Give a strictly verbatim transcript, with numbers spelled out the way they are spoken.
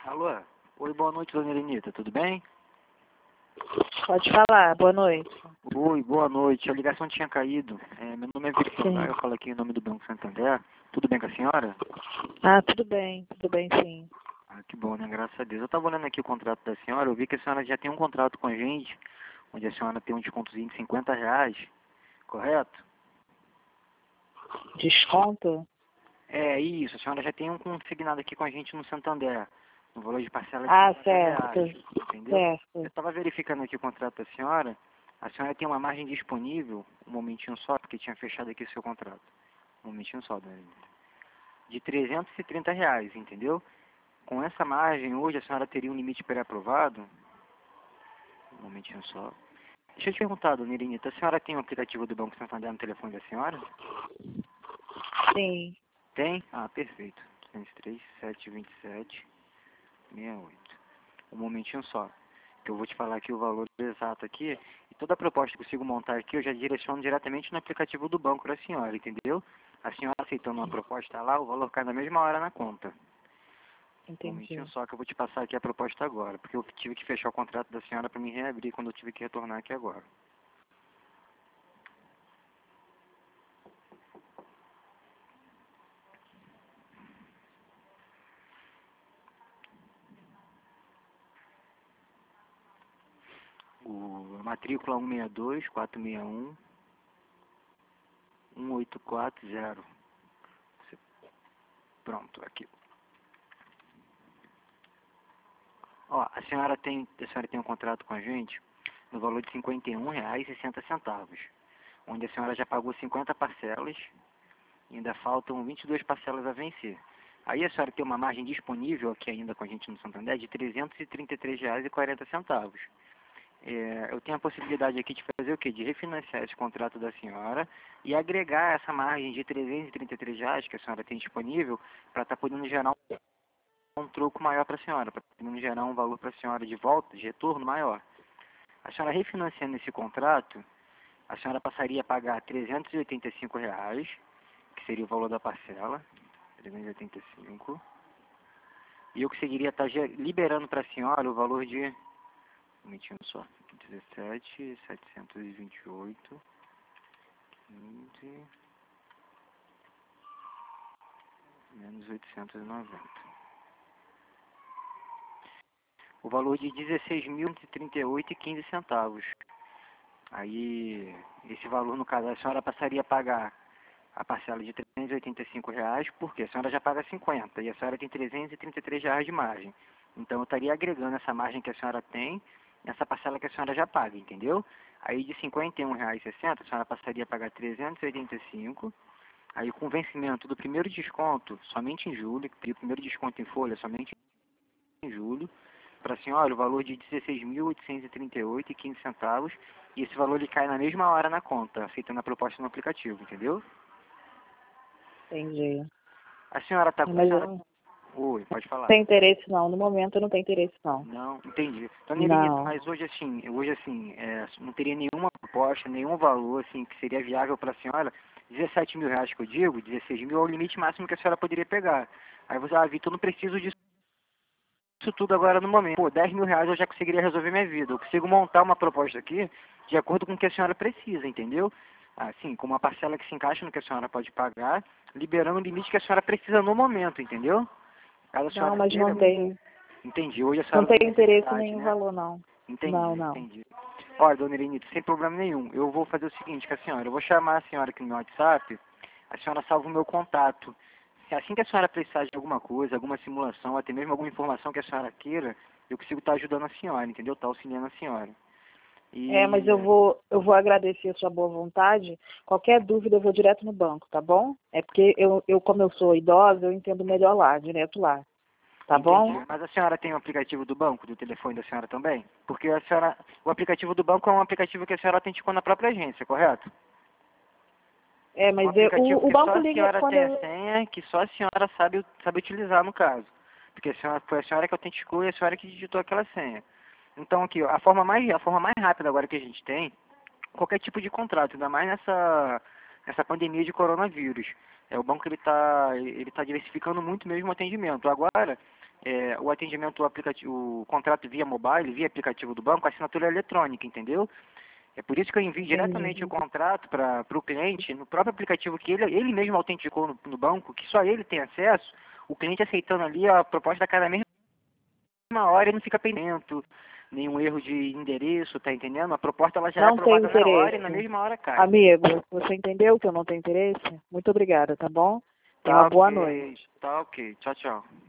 Alô? Oi, boa noite, dona Elenita, tudo bem? Pode falar, boa noite. Oi, boa noite, a ligação tinha caído. É, meu nome é Victor, Sim. eu falo aqui em nome do Banco Santander. Tudo bem com a senhora? Ah, tudo bem, tudo bem sim. Ah, que bom, né? Graças a Deus. Eu estava olhando aqui o contrato da senhora, eu vi que a senhora já tem um contrato com a gente, onde a senhora tem um descontozinho de cinquenta reais, correto? Desconto? É, isso, a senhora já tem um consignado aqui com a gente no Santander, no valor de parcela de Ah, cinquenta certo, reais, entendeu? Eu certo. estava verificando aqui o contrato da senhora, a senhora tem uma margem disponível, um momentinho só, porque tinha fechado aqui o seu contrato. Um momentinho só, dona Elenita. De trezentos e trinta reais, entendeu? Com essa margem, hoje a senhora teria um limite pré-aprovado. Um momentinho só. Deixa eu te perguntar, dona Elenita, a senhora tem o aplicativo do Banco Santander no telefone da senhora? Sim. Tem? Ah, perfeito. duzentos e três, sete vinte e sete, sessenta e oito. Um momentinho só, que eu vou te falar aqui o valor exato aqui. E toda a proposta que eu consigo montar aqui, eu já direciono diretamente no aplicativo do banco da senhora, entendeu? A senhora aceitando uma proposta lá, o valor cai na mesma hora na conta. Um momentinho Entendi. só que eu vou te passar aqui a proposta agora, porque eu tive que fechar o contrato da senhora para me reabrir quando eu tive que retornar aqui agora. O a matrícula um seis dois, quatro seis um, um oito quatro zero. Pronto, aqui. Ó, a senhora tem, a senhora tem um contrato com a gente no valor de cinquenta e um reais e sessenta centavos, onde a senhora já pagou cinquenta parcelas e ainda faltam vinte e duas parcelas a vencer. Aí a senhora tem uma margem disponível aqui ainda com a gente no Santander de trezentos e trinta e três reais e quarenta centavos. É, eu tenho a possibilidade aqui de fazer o quê? De refinanciar esse contrato da senhora e agregar essa margem de trezentos e trinta e três reais que a senhora tem disponível para estar podendo gerar um, um troco maior para a senhora, para podendo gerar um valor para a senhora de volta, de retorno maior. A senhora refinanciando esse contrato, a senhora passaria a pagar trezentos e oitenta e cinco reais, que seria o valor da parcela, trezentos e oitenta e cinco, e eu conseguiria estar liberando para a senhora o valor de, um minutinho só, dezessete, setecentos e vinte e oito, quinze, menos oitocentos e noventa. O valor de dezesseis mil e trinta e oito e quinze centavos. Aí, esse valor, no caso, a senhora passaria a pagar a parcela de trezentos e oitenta e cinco reais, porque a senhora já paga cinquenta e a senhora tem trezentos e trinta e três reais de margem. Então eu estaria agregando essa margem que a senhora tem nessa parcela que a senhora já paga, entendeu? Aí de cinquenta e um reais e sessenta centavos, a senhora passaria a pagar trezentos e oitenta e cinco. Aí com o vencimento do primeiro desconto, somente em julho, que o primeiro desconto em folha somente em julho, para a senhora o valor de dezesseis mil oitocentos e trinta e oito e quinze centavos, e esse valor ele cai na mesma hora na conta, aceitando a proposta no aplicativo, entendeu? Entendi. A senhora está com a Mas eu senhora... não Oi, pode falar. tenho interesse não, no momento eu não tenho interesse não. Não, entendi. Dona Elenita, Não. mas hoje assim, hoje assim, é, não teria nenhuma proposta, nenhum valor assim que seria viável para a senhora. dezessete mil reais que eu digo, dezesseis mil é o limite máximo que a senhora poderia pegar. Aí você, ah, Vitor, eu não preciso disso tudo agora no momento. Pô, dez mil reais eu já conseguiria resolver minha vida. Eu consigo montar uma proposta aqui de acordo com o que a senhora precisa, entendeu? Assim, com uma parcela que se encaixa no que a senhora pode pagar, liberando o limite que a senhora precisa no momento, entendeu? Caso a Não, senhora mas queira, não tenho. entendi. Hoje a Não senhora não tem tenho interesse em necessidade, nenhum né? valor não. Entendi, Não, não. entendi. Olha, dona Elenita, sem problema nenhum. Eu vou fazer o seguinte com a senhora. Eu vou chamar a senhora aqui no meu WhatsApp. A senhora salva o meu contato. Se assim que a senhora precisar de alguma coisa, alguma simulação, até mesmo alguma informação que a senhora queira, eu consigo estar ajudando a senhora, entendeu? Estar auxiliando a senhora. É, mas eu E... vou, eu vou agradecer a sua boa vontade. Qualquer dúvida eu vou direto no banco, tá bom? É porque eu, eu como eu sou idosa, eu entendo melhor lá, direto lá. Tá bom? Entendi. Mas a senhora tem o aplicativo do banco, do telefone da senhora também? Porque a senhora... o aplicativo do banco é um aplicativo que a senhora autenticou na própria agência, correto? É, Um mas eu, aplicativo o, o que só banco a liga senhora quando tem a eu... senha, que só a senhora sabe, sabe utilizar no caso. Porque a senhora, foi a senhora que autenticou e a senhora que digitou aquela senha. Então aqui, ó, a forma mais, a forma mais rápida agora que a gente tem, qualquer tipo de contrato, ainda mais nessa, nessa pandemia de coronavírus. É, o banco ele está ele tá diversificando muito mesmo o atendimento. Agora, é, o atendimento, o, aplicativo, o contrato via mobile, via aplicativo do banco, a assinatura é eletrônica, entendeu? É por isso que eu envio diretamente o Entendi. contrato para o cliente, no próprio aplicativo que ele, ele mesmo autenticou no, no banco, que só ele tem acesso, o cliente aceitando ali a proposta da cara mesma hora e não fica pendendo, nenhum erro de endereço, tá entendendo? A proposta ela já é Não tenho aprovada na hora e na interesse. mesma hora cai. Amigo, você entendeu que eu não tenho interesse? Muito obrigada, tá bom? Tenha uma Tá boa ok, noite. tá ok. Tchau, tchau.